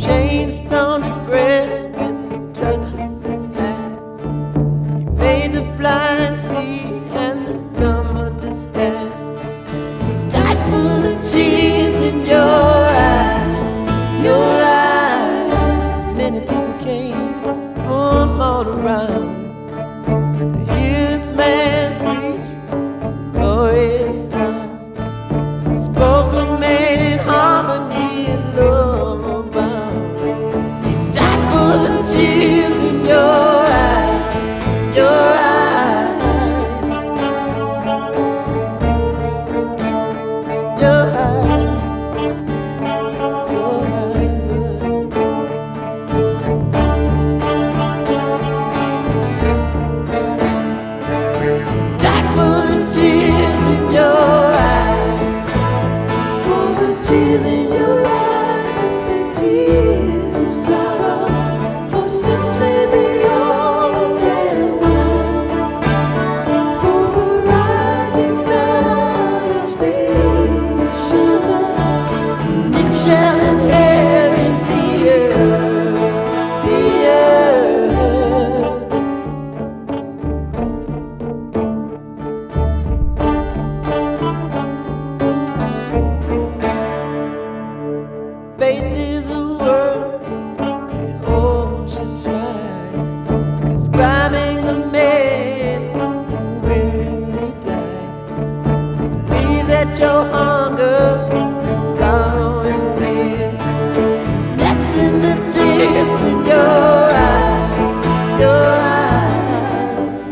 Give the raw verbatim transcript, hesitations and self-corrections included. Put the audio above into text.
chain stone to bread with the touch of his hand. He made the blind see and the dumb understand. Died for the tears in your eyes, your eyes. Many people came from all around to hear this man preach glorious sound. Spoke of man in harmony and love abound. He died for the tears in your eyes, your eyes, your eyes, your eyes. Died for the tears in your eyes, for the tears in your eyes have been tears of sorrow. For since maybe all of them were, for the rising sun still shows us it shall inherit the earth, the earth. Faith is a word we all should try, describing the man who willingly died. Believe that your hunger, sorrow, and fears is less than the tears in your eyes, your eyes.